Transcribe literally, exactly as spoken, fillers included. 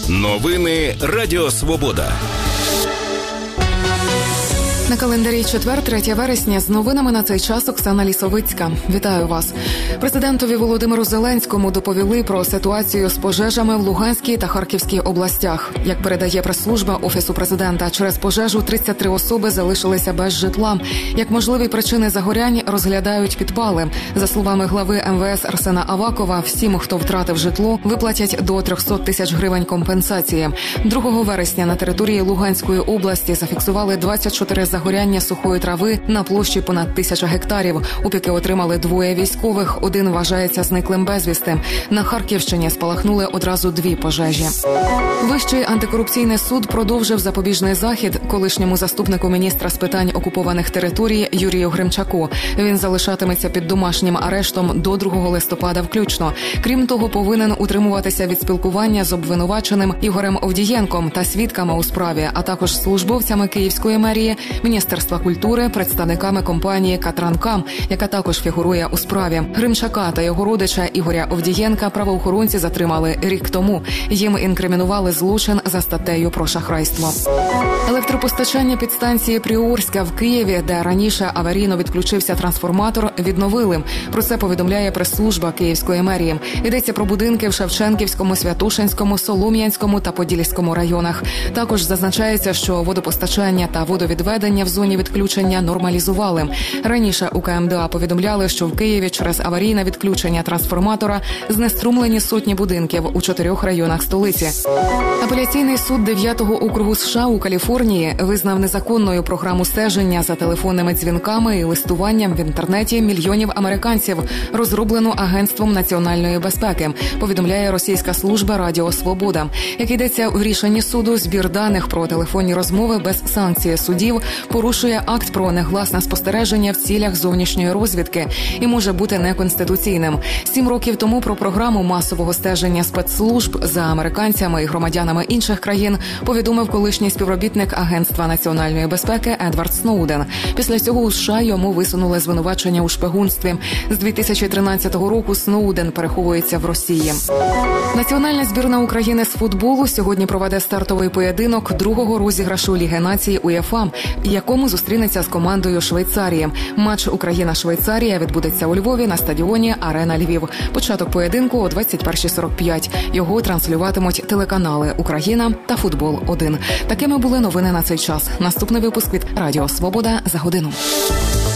Новини Радіо Свобода. На календарі четвер, третє вересня. З новинами на цей час Оксана Лісовицька. Вітаю вас. Президентові Володимиру Зеленському доповіли про ситуацію з пожежами в Луганській та Харківській областях. Як передає прес-служба Офісу президента, через пожежу тридцять три особи залишилися без житла. Як можливі причини загорянь розглядають підпали. За словами глави ем ве ес Арсена Авакова, всім, хто втратив житло, виплатять до триста тисяч гривень компенсації. другого вересня на території Луганської області зафіксували двадцять чотири загоряння сухої трави на площі понад тисяча гектарів. Опіки отримали двоє військових, один вважається зниклим безвісти. На Харківщині спалахнули одразу дві пожежі. Вищий антикорупційний суд продовжив запобіжний захід колишньому заступнику міністра з питань окупованих територій Юрію Гримчаку. Він залишатиметься під домашнім арештом до другого листопада включно. Крім того, повинен утримуватися від спілкування з обвинуваченим Ігорем Овдієнком та свідками у справі, а також службовцями Київської мерії, Міністерства культури, представниками компанії «Катранкам», яка також фігурує у справі. Гримчака та його родича Ігоря Овдієнка правоохоронці затримали рік тому. Їм інкримінували злочин за статтею про шахрайство. Електропостачання підстанції Пріорська в Києві, де раніше аварійно відключився трансформатор, відновили. Про це повідомляє прес-служба Київської мерії. Йдеться про будинки в Шевченківському, Святошинському, Солом'янському та Подільському районах. Також зазначається, що водопостачання та водовідведення в зоні відключення нормалізували. Раніше у ка ем де а повідомляли, що в Києві через аварійне відключення трансформатора знеструмлені сотні будинків у чотирьох районах столиці. Апеляційний суд дев'ятого округу США у Каліфорнії визнав незаконною програму стеження за телефонними дзвінками і листуванням в інтернеті мільйонів американців, розроблену Агентством національної безпеки, повідомляє російська служба Радіо Свобода. Як йдеться у рішенні суду, збір даних про телефонні розмови без санкції судів порушує акт про негласне спостереження в цілях зовнішньої розвідки і може бути неконституційним. Сім років тому про програму масового стеження спецслужб за американцями і громадянами інших країн повідомив колишній співробітник Агентства національної безпеки Едвард Сноуден. Після цього у США йому висунули звинувачення у шпигунстві. З дві тисячі тринадцятого року Сноуден переховується в Росії. Національна збірна України з футболу сьогодні проведе стартовий поєдинок другого розіграшу Ліги націй УЄФА, якому зустрінеться з командою Швейцарії. Матч Україна-Швейцарія відбудеться у Львові на стадіоні «Арена Львів». Початок поєдинку о двадцять перша сорок п'ять. Його транслюватимуть телеканали «Україна» та «Футбол один». Такими були новини на цей час. Наступний випуск від Радіо Свобода за годину.